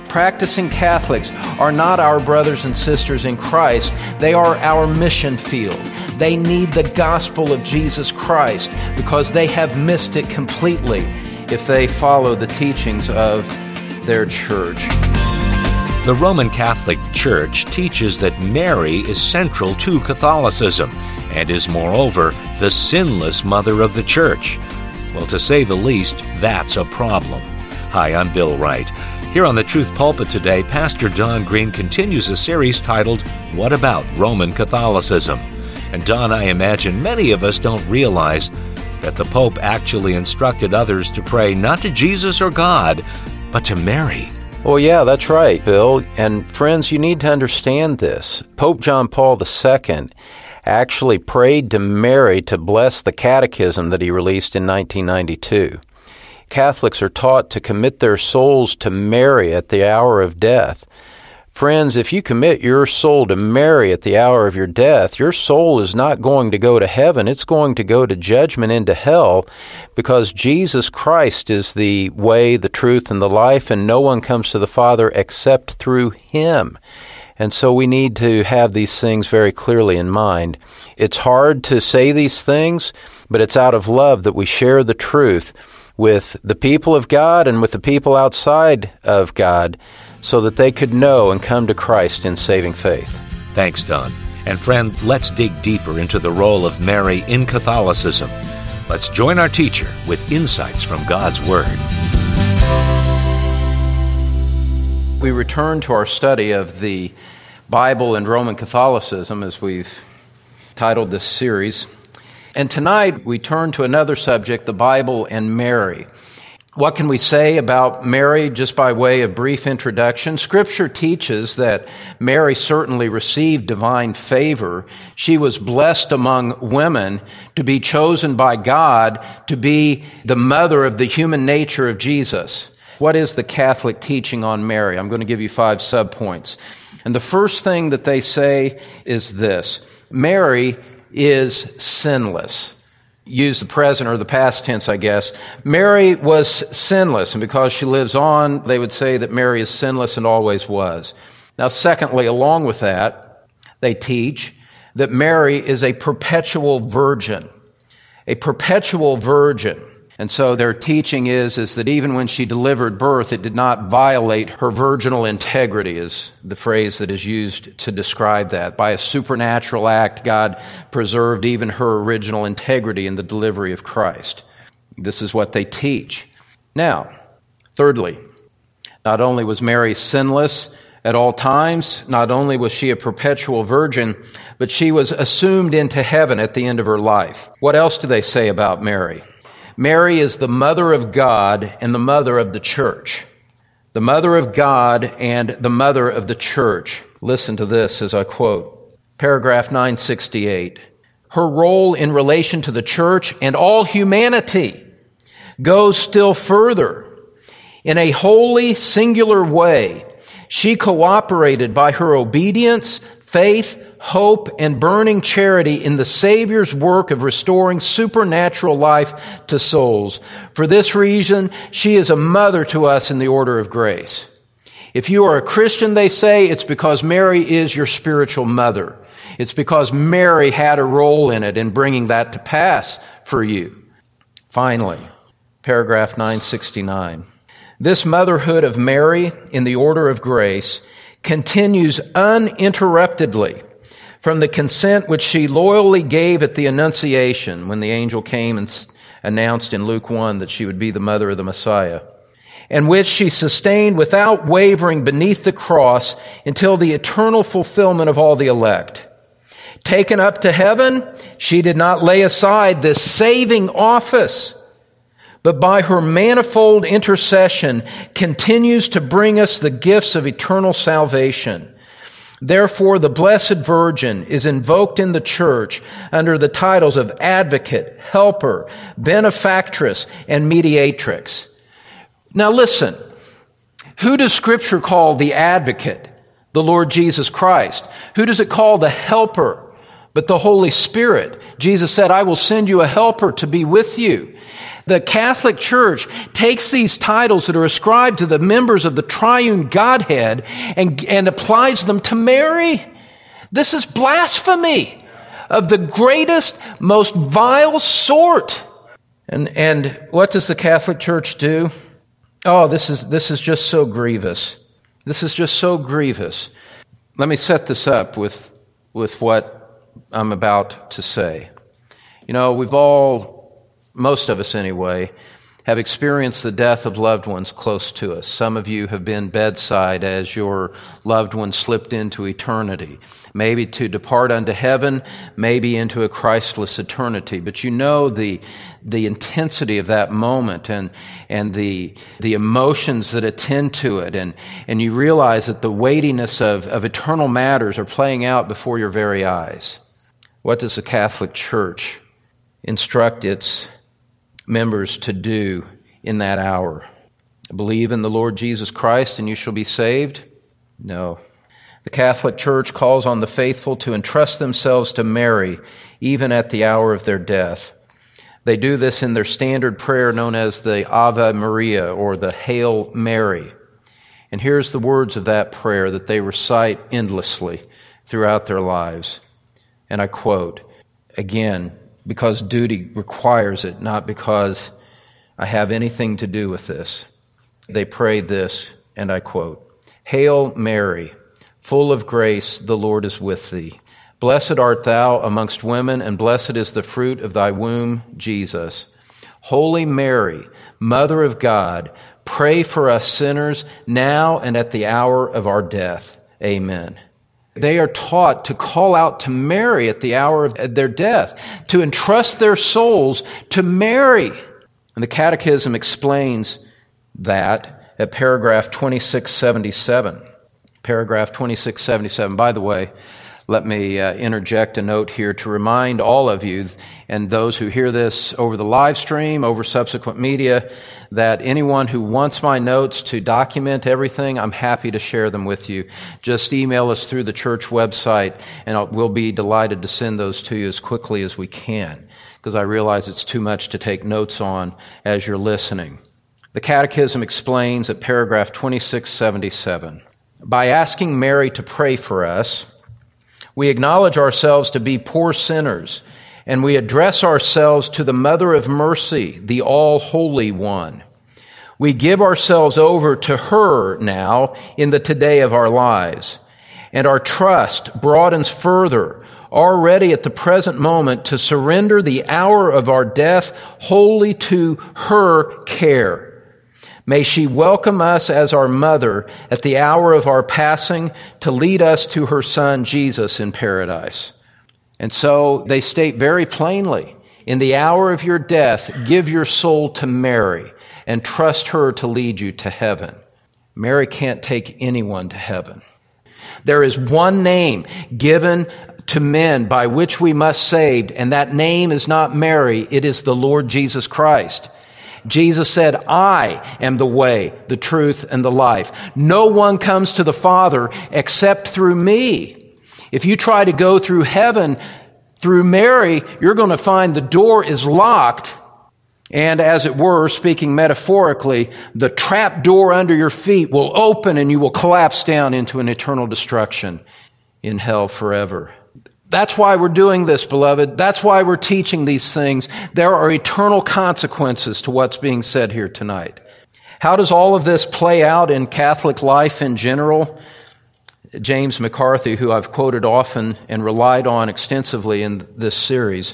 practicing Catholics are not our brothers and sisters in Christ. They are our mission field. They need the gospel of Jesus Christ because they have missed it completely if they follow the teachings of their church. The Roman Catholic Church teaches that Mary is central to Catholicism and is, moreover, the sinless mother of the Church. Well, to say the least, that's a problem. Hi, I'm Bill Wright. Here on the Truth Pulpit today, Pastor Don Green continues a series titled, What About Roman Catholicism? And Don, I imagine many of us don't realize that the Pope actually instructed others to pray not to Jesus or God, but to Mary. Well, yeah, that's right, Bill. And friends, you need to understand this. Pope John Paul II actually prayed to Mary to bless the catechism that he released in 1992. Catholics are taught to commit their souls to Mary at the hour of death. Friends, if you commit your soul to Mary at the hour of your death, your soul is not going to go to heaven. It's going to go to judgment into hell because Jesus Christ is the way, the truth, and the life, and no one comes to the Father except through Him. And so we need to have these things very clearly in mind. It's hard to say these things, but it's out of love that we share the truth with the people of God and with the people outside of God, so that they could know and come to Christ in saving faith. Thanks, Don. And friend, let's dig deeper into the role of Mary in Catholicism. Let's join our teacher with insights from God's Word. We return to our study of the Bible and Roman Catholicism, as we've titled this series. And tonight we turn to another subject, the Bible and Mary. What can we say about Mary just by way of brief introduction? Scripture teaches that Mary certainly received divine favor. She was blessed among women to be chosen by God to be the mother of the human nature of Jesus. What is the Catholic teaching on Mary? I'm going to give you 5 subpoints. And the first thing that they say is this: Mary is sinless. Use the present or the past tense, I guess. Mary was sinless, and because she lives on, they would say that Mary is sinless and always was. Now, secondly, along with that, they teach that Mary is a perpetual virgin. A perpetual virgin. And so their teaching is that even when she delivered birth, it did not violate her virginal integrity, is the phrase that is used to describe that. By a supernatural act, God preserved even her original integrity in the delivery of Christ. This is what they teach. Now, thirdly, not only was Mary sinless at all times, not only was she a perpetual virgin, but she was assumed into heaven at the end of her life. What else do they say about Mary? Mary is the mother of God and the mother of the church. The mother of God and the mother of the church. Listen to this as I quote. Paragraph 968. Her role in relation to the church and all humanity goes still further. In a wholly singular way, she cooperated by her obedience, faith, hope, and burning charity in the Savior's work of restoring supernatural life to souls. For this reason, she is a mother to us in the order of grace. If you are a Christian, they say, it's because Mary is your spiritual mother. It's because Mary had a role in it in bringing that to pass for you. Finally, paragraph 969. This motherhood of Mary in the order of grace continues uninterruptedly from the consent which she loyally gave at the Annunciation when the angel came and announced in Luke 1 that she would be the mother of the Messiah, and which she sustained without wavering beneath the cross until the eternal fulfillment of all the elect. Taken up to heaven, she did not lay aside this saving office, but by her manifold intercession continues to bring us the gifts of eternal salvation. Therefore, the Blessed Virgin is invoked in the church under the titles of advocate, helper, benefactress, and mediatrix. Now listen, who does Scripture call the advocate? The Lord Jesus Christ. Who does it call the helper? But the Holy Spirit. Jesus said, I will send you a helper to be with you. The Catholic Church takes these titles that are ascribed to the members of the triune Godhead and applies them to Mary. This is blasphemy of the greatest, most vile sort. And what does the Catholic Church do? Oh, this is just so grievous. This is just so grievous. Let me set this up with what I'm about to say. You know, we've all, most of us anyway, have experienced the death of loved ones close to us. Some of you have been bedside as your loved one slipped into eternity, maybe to depart unto heaven, maybe into a Christless eternity. But you know the intensity of that moment and the emotions that attend to it, and you realize that the weightiness of eternal matters are playing out before your very eyes. What does the Catholic Church instruct its members to do in that hour? Believe in the Lord Jesus Christ and you shall be saved? No. The Catholic Church calls on the faithful to entrust themselves to Mary even at the hour of their death. They do this in their standard prayer known as the Ave Maria or the Hail Mary. And here's the words of that prayer that they recite endlessly throughout their lives. And I quote, again, because duty requires it, not because I have anything to do with this. They pray this, and I quote, Hail Mary, full of grace, the Lord is with thee. Blessed art thou amongst women, and blessed is the fruit of thy womb, Jesus. Holy Mary, Mother of God, pray for us sinners now and at the hour of our death. Amen. They are taught to call out to Mary at the hour of their death, to entrust their souls to Mary. And the Catechism explains that at paragraph 2677. Paragraph 2677. By the way, let me interject a note here to remind all of you and those who hear this over the live stream, over subsequent media, that anyone who wants my notes to document everything, I'm happy to share them with you. Just email us through the church website, and we'll be delighted to send those to you as quickly as we can, because I realize it's too much to take notes on as you're listening. The Catechism explains at paragraph 2677, by asking Mary to pray for us, we acknowledge ourselves to be poor sinners, and we address ourselves to the Mother of Mercy, the All-Holy One. We give ourselves over to her now in the today of our lives, and our trust broadens further, already at the present moment, to surrender the hour of our death wholly to her care. May she welcome us as our mother at the hour of our passing to lead us to her Son, Jesus, in paradise. And so they state very plainly, in the hour of your death, give your soul to Mary and trust her to lead you to heaven. Mary can't take anyone to heaven. There is one name given to men by which we must be saved, and that name is not Mary, it is the Lord Jesus Christ. Jesus said, I am the way, the truth, and the life. No one comes to the Father except through me. If you try to go through heaven through Mary, you're going to find the door is locked. And as it were, speaking metaphorically, the trap door under your feet will open and you will collapse down into an eternal destruction in hell forever. That's why we're doing this, beloved. That's why we're teaching these things. There are eternal consequences to what's being said here tonight. How does all of this play out in Catholic life in general? James McCarthy, who I've quoted often and relied on extensively in this series,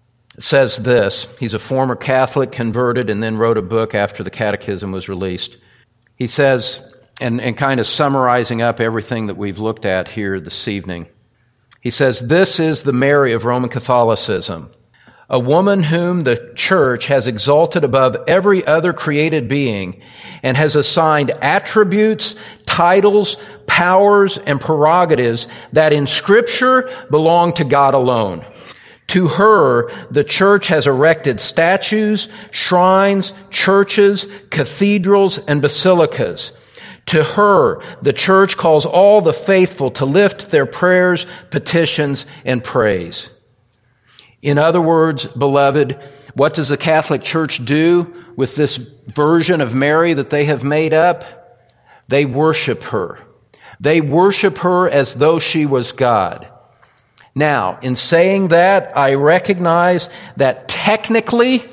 says this. He's a former Catholic, converted, and then wrote a book after the Catechism was released. He says, and kind of summarizing up everything that we've looked at here this evening, he says, this is the Mary of Roman Catholicism, a woman whom the Church has exalted above every other created being and has assigned attributes, titles, powers, and prerogatives that in Scripture belong to God alone. To her, the Church has erected statues, shrines, churches, cathedrals, and basilicas. To her, the Church calls all the faithful to lift their prayers, petitions, and praise. In other words, beloved, What does the Catholic Church do with this version of Mary that they have made up? They worship her. They worship her as though she was God. Now, in saying that, I recognize that technically,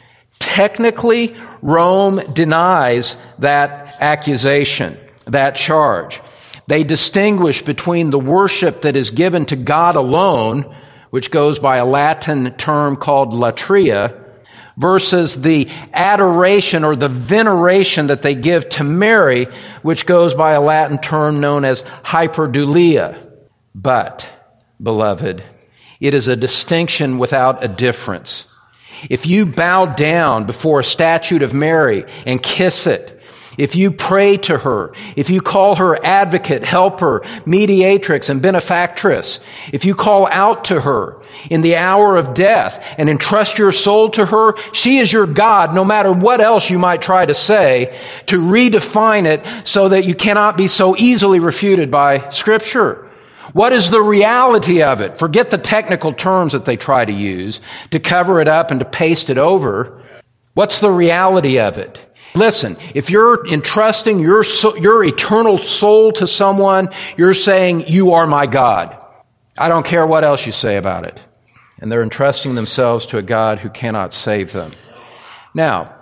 Rome denies that accusation, that charge. They distinguish between the worship that is given to God alone, which goes by a Latin term called latria, versus the adoration or the veneration that they give to Mary, which goes by a Latin term known as hyperdulia. But, beloved, it is a distinction without a difference. If you bow down before a statue of Mary and kiss it, if you pray to her, if you call her advocate, helper, mediatrix, and benefactress, if you call out to her in the hour of death and entrust your soul to her, she is your God, no matter what else you might try to say, to redefine it so that you cannot be so easily refuted by Scripture. What is the reality of it? Forget the technical terms that they try to use to cover it up and to paste it over. What's the reality of it? Listen, if you're entrusting your eternal soul to someone, you're saying, you are my God. I don't care what else you say about it. And they're entrusting themselves to a God who cannot save them. Now,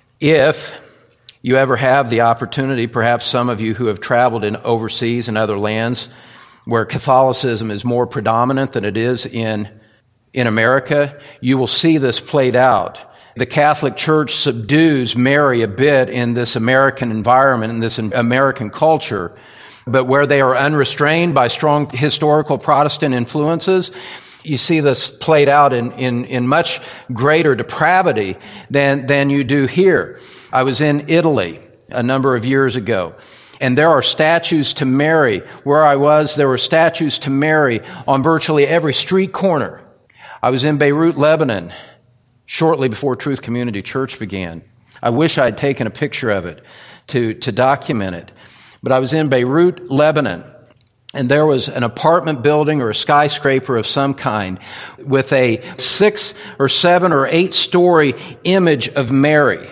if you ever have the opportunity, perhaps some of you who have traveled in overseas in other lands where Catholicism is more predominant than it is in America, you will see this played out. The Catholic Church subdues Mary a bit in this American environment, in this American culture, but where they are unrestrained by strong historical Protestant influences, you see this played out in much greater depravity than you do here. I was in Italy a number of years ago, and there are statues to Mary. Where I was, there were statues to Mary on virtually every street corner. I was in Beirut, Lebanon, shortly before Truth Community Church began. I wish I had taken a picture of it to document it. But I was in Beirut, Lebanon, and there was an apartment building or a skyscraper of some kind with a 6 or 7 or 8 story image of Mary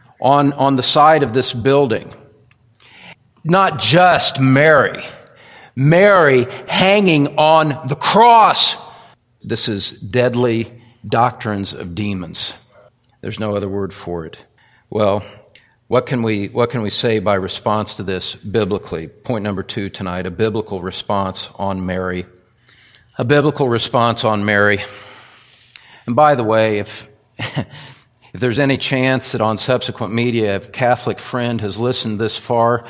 on the side of this building. Not just Mary hanging on the cross. This is deadly doctrines of demons. There's no other word for it. Well, what can we say by response to this biblically? Point number 2 tonight, a biblical response on Mary. A biblical response on Mary. And by the way, if there's any chance that on subsequent media a Catholic friend has listened this far,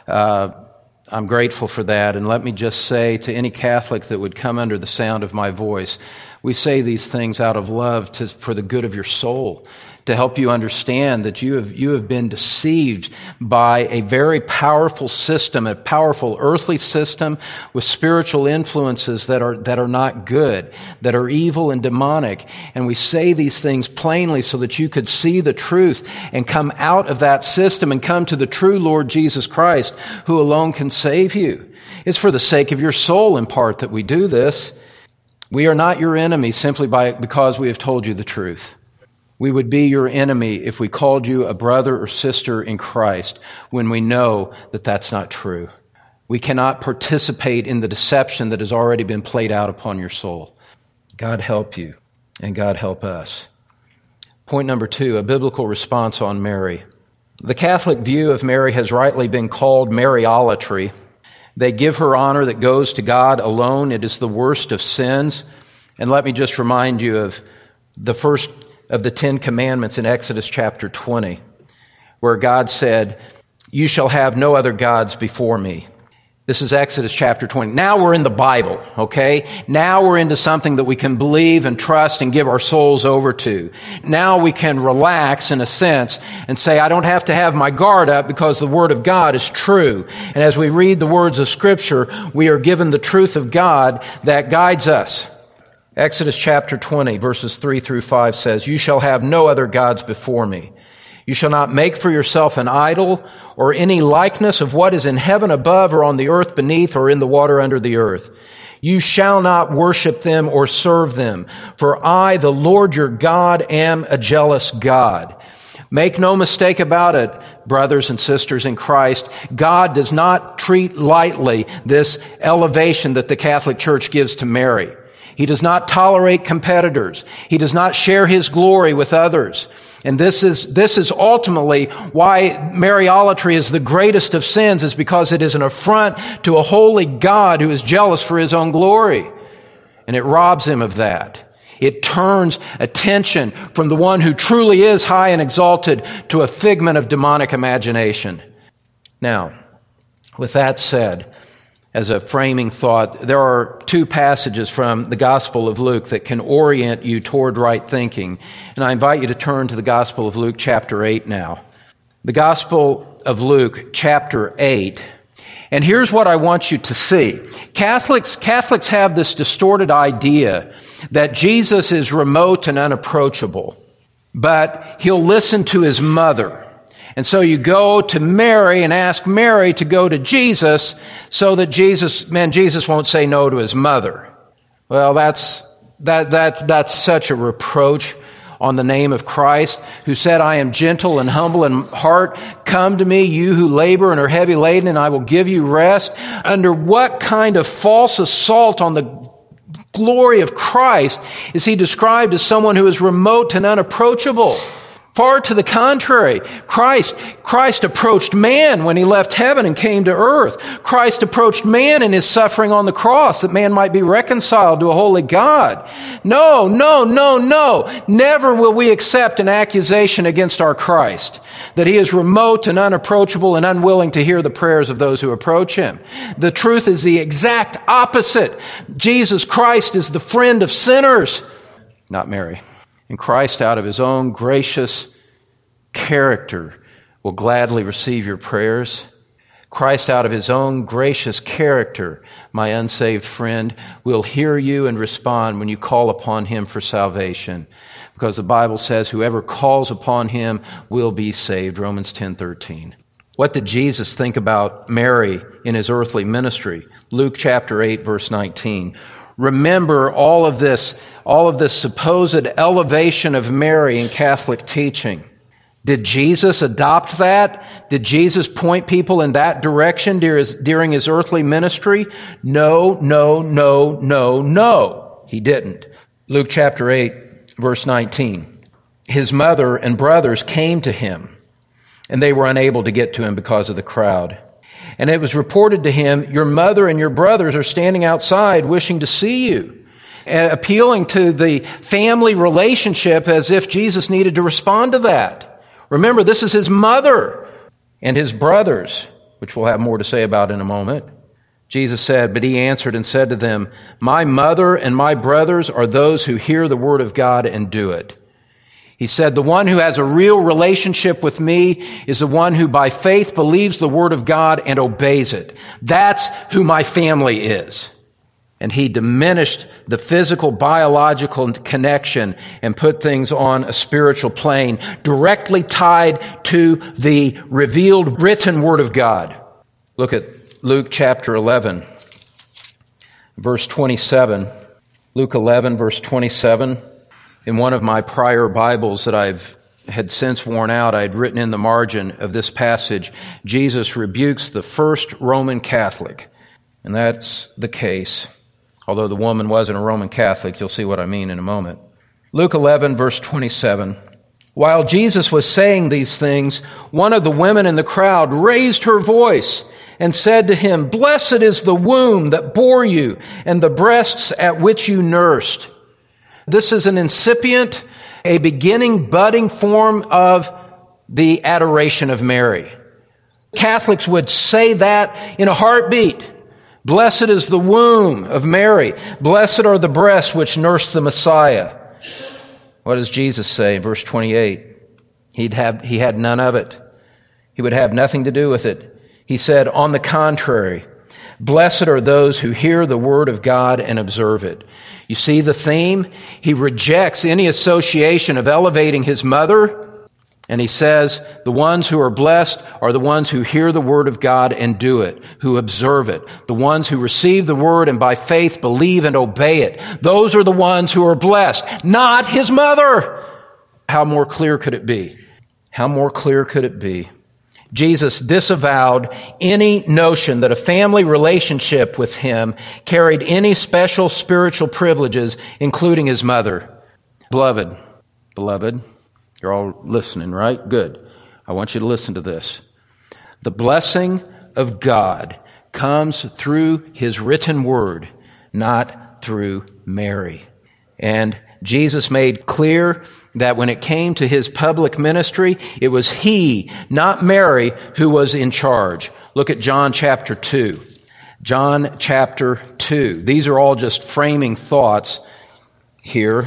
I'm grateful for that. And let me just say to any Catholic that would come under the sound of my voice, we say these things out of love for the good of your soul, to help you understand that you have been deceived by a very powerful system, a powerful earthly system with spiritual influences that are not good, that are evil and demonic. And we say these things plainly so that you could see the truth and come out of that system and come to the true Lord Jesus Christ, who alone can save you. It's for the sake of your soul in part that we do this. We are not your enemy simply because we have told you the truth. We would be your enemy if we called you a brother or sister in Christ when we know that that's not true. We cannot participate in the deception that has already been played out upon your soul. God help you, and God help us. Point number 2, a biblical response on Mary. The Catholic view of Mary has rightly been called Mariolatry. They give her honor that goes to God alone. It is the worst of sins. And let me just remind you of the first of the 10 commandments in Exodus chapter 20, where God said, "You shall have no other gods before me." This is Exodus chapter 20. Now we're in the Bible, okay? Now we're into something that we can believe and trust and give our souls over to. Now we can relax in a sense and say, I don't have to have my guard up because the Word of God is true. And as we read the words of Scripture, we are given the truth of God that guides us. Exodus chapter 20, verses 3 through 5 says, "You shall have no other gods before me. You shall not make for yourself an idol or any likeness of what is in heaven above or on the earth beneath or in the water under the earth. You shall not worship them or serve them, for I, the Lord your God, am a jealous God. Make no mistake about it, brothers and sisters in Christ, God does not treat lightly this elevation that the Catholic Church gives to Mary. He does not tolerate competitors. He does not share his glory with others. And this is ultimately why Mariolatry is the greatest of sins, is because it is an affront to a holy God who is jealous for his own glory. And it robs him of that. It turns attention from the one who truly is high and exalted to a figment of demonic imagination. Now, with that said, as a framing thought, there are two passages from the Gospel of Luke that can orient you toward right thinking. And I invite you to turn to the Gospel of Luke chapter 8 now. The Gospel of Luke chapter 8. And here's what I want you to see. Catholics have this distorted idea that Jesus is remote and unapproachable, but he'll listen to his mother. And so you go to Mary and ask Mary to go to Jesus so that Jesus won't say no to his mother. Well, that's such a reproach on the name of Christ, who said, I am gentle and humble in heart. Come to me, you who labor and are heavy laden, and I will give you rest. Under what kind of false assault on the glory of Christ is he described as someone who is remote and unapproachable? Far to the contrary, Christ approached man when he left heaven and came to earth. Christ approached man in his suffering on the cross that man might be reconciled to a holy God. No. Never will we accept an accusation against our Christ that he is remote and unapproachable and unwilling to hear the prayers of those who approach him. The truth is the exact opposite. Jesus Christ is the friend of sinners, not Mary. And Christ, out of his own gracious character, will gladly receive your prayers. Christ, out of his own gracious character, my unsaved friend, will hear you and respond when you call upon him for salvation. Because the Bible says, whoever calls upon him will be saved, Romans 10:13. What did Jesus think about Mary in his earthly ministry? Luke chapter 8, verse 19. Remember all of this supposed elevation of Mary in Catholic teaching. Did Jesus adopt that? Did Jesus point people in that direction during his earthly ministry? No. He didn't. Luke chapter 8, verse 19. His mother and brothers came to him, and they were unable to get to him because of the crowd. And it was reported to him, your mother and your brothers are standing outside wishing to see you, appealing to the family relationship as if Jesus needed to respond to that. Remember, this is his mother and his brothers, which we'll have more to say about in a moment. Jesus said, but he answered and said to them, my mother and my brothers are those who hear the word of God and do it. He said, the one who has a real relationship with me is the one who by faith believes the word of God and obeys it. That's who my family is. And he diminished the physical, biological connection and put things on a spiritual plane directly tied to the revealed written word of God. Look at Luke chapter 11, verse 27. Luke 11, verse 27. In one of my prior Bibles that I've had since worn out, I had written in the margin of this passage, Jesus rebukes the first Roman Catholic. And that's the case. Although the woman wasn't a Roman Catholic, you'll see what I mean in a moment. Luke 11, verse 27. While Jesus was saying these things, one of the women in the crowd raised her voice and said to him, blessed is the womb that bore you and the breasts at which you nursed. This is an incipient, a beginning, budding form of the adoration of Mary. Catholics would say that in a heartbeat. Blessed is the womb of Mary. Blessed are the breasts which nursed the Messiah. What does Jesus say in verse 28? He had none of it. He would have nothing to do with it. He said, on the contrary, blessed are those who hear the word of God and observe it. You see the theme? He rejects any association of elevating his mother And he says, the ones who are blessed are the ones who hear the word of God and do it, who observe it. The ones who receive the word and by faith believe and obey it. Those are the ones who are blessed, not his mother. How more clear could it be? How more clear could it be? Jesus disavowed any notion that a family relationship with him carried any special spiritual privileges, including his mother. Beloved, you're all listening, right? Good. I want you to listen to this. The blessing of God comes through his written word, not through Mary. And Jesus made clear that when it came to his public ministry, it was he, not Mary, who was in charge. Look at John chapter 2. John chapter 2. These are all just framing thoughts here.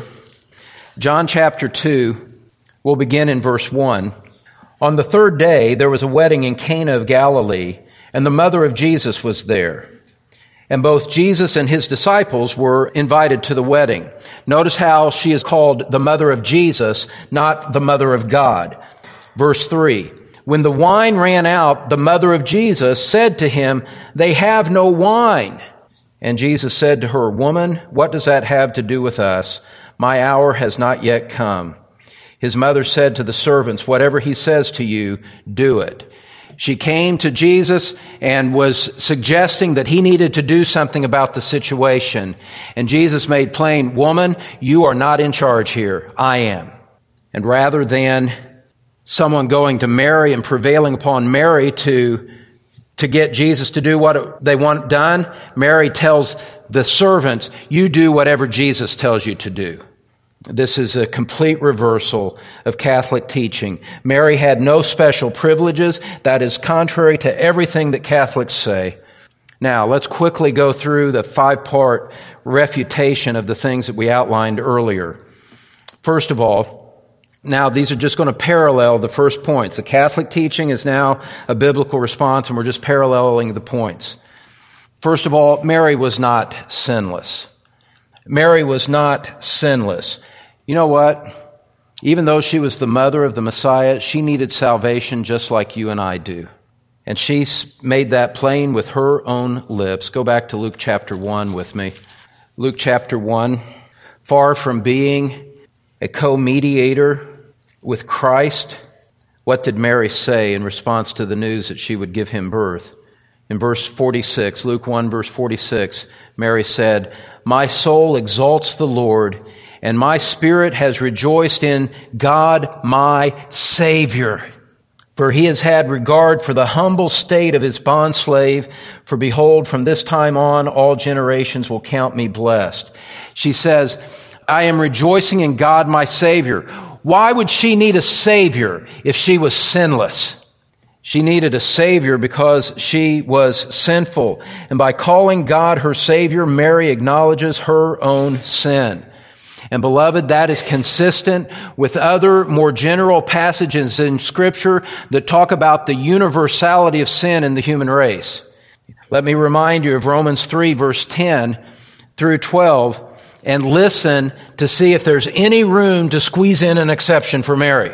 John chapter 2, we'll begin in verse 1. On the third day, there was a wedding in Cana of Galilee, and the mother of Jesus was there. And both Jesus and his disciples were invited to the wedding. Notice how she is called the mother of Jesus, not the mother of God. Verse 3, when the wine ran out, the mother of Jesus said to him, "They have no wine." And Jesus said to her, "Woman, what does that have to do with us? My hour has not yet come." His mother said to the servants, "Whatever he says to you, do it." She came to Jesus and was suggesting that he needed to do something about the situation. And Jesus made plain, "Woman, you are not in charge here. I am." And rather than someone going to Mary and prevailing upon Mary to get Jesus to do what they want done, Mary tells the servants, "You do whatever Jesus tells you to do." This is a complete reversal of Catholic teaching. Mary had no special privileges. That is contrary to everything that Catholics say. Now, let's quickly go through the 5-part refutation of the things that we outlined earlier. First of all, now these are just going to parallel the first points. The Catholic teaching is now a biblical response, and we're just paralleling the points. First of all, Mary was not sinless. Mary was not sinless. You know what? Even though she was the mother of the Messiah, she needed salvation just like you and I do. And she made that plain with her own lips. Go back to Luke chapter 1 with me. Luke chapter 1. Far from being a co-mediator with Christ, what did Mary say in response to the news that she would give him birth? In verse 46, Luke 1 verse 46, Mary said, "My soul exalts the Lord, and my spirit has rejoiced in God my Savior. For he has had regard for the humble state of his bondslave. For behold, from this time on, all generations will count me blessed." She says, "I am rejoicing in God my Savior." Why would she need a Savior if she was sinless? She needed a Savior because she was sinful. And by calling God her Savior, Mary acknowledges her own sin. And beloved, that is consistent with other more general passages in Scripture that talk about the universality of sin in the human race. Let me remind you of Romans 3, verse 10 through 12, and listen to see if there's any room to squeeze in an exception for Mary.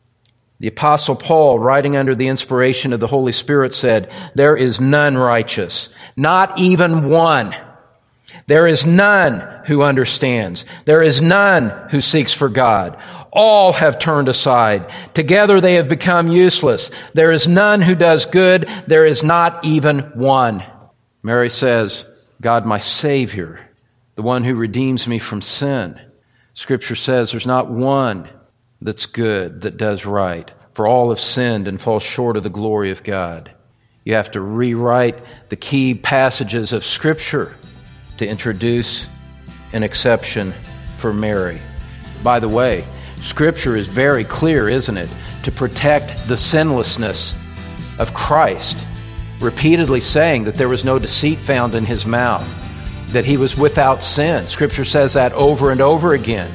The Apostle Paul, writing under the inspiration of the Holy Spirit, said, "There is none righteous, not even one. There is none who understands. There is none who seeks for God. All have turned aside. Together they have become useless. There is none who does good. There is not even one." Mary says, "God, my Savior, the one who redeems me from sin." Scripture says there's not one that's good, that does right. For all have sinned and fall short of the glory of God. You have to rewrite the key passages of Scripture to introduce an exception for Mary. By the way, Scripture is very clear, isn't it, to protect the sinlessness of Christ, repeatedly saying that there was no deceit found in his mouth, that he was without sin. Scripture says that over and over again.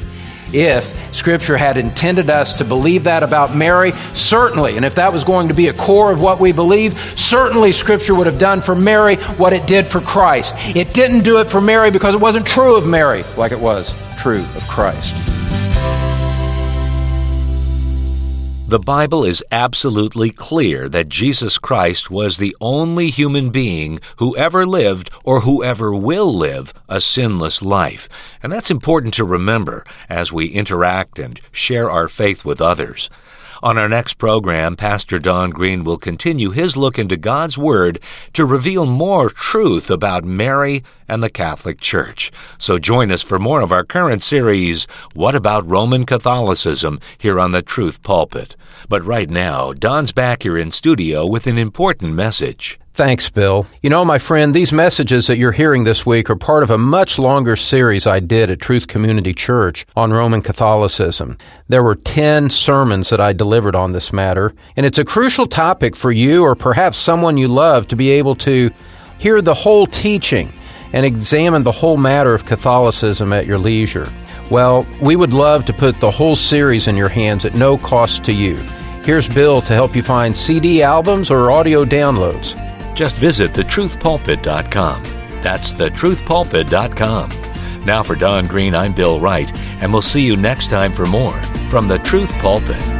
If Scripture had intended us to believe that about Mary, certainly, and if that was going to be a core of what we believe, certainly Scripture would have done for Mary what it did for Christ. It didn't do it for Mary because it wasn't true of Mary like it was true of Christ. The Bible is absolutely clear that Jesus Christ was the only human being who ever lived or who ever will live a sinless life. And that's important to remember as we interact and share our faith with others. On our next program, Pastor Don Green will continue his look into God's Word to reveal more truth about Mary and the Catholic Church. So join us for more of our current series, What About Roman Catholicism?, here on the Truth Pulpit. But right now, Don's back here in studio with an important message. Thanks, Bill. You know, my friend, these messages that you're hearing this week are part of a much longer series I did at Truth Community Church on Roman Catholicism. There were 10 sermons that I delivered on this matter, and it's a crucial topic for you or perhaps someone you love to be able to hear the whole teaching and examine the whole matter of Catholicism at your leisure. Well, we would love to put the whole series in your hands at no cost to you. Here's Bill to help you find CD albums or audio downloads. Just visit thetruthpulpit.com. That's thetruthpulpit.com. Now for Don Green, I'm Bill Wright, and we'll see you next time for more from the Truth Pulpit.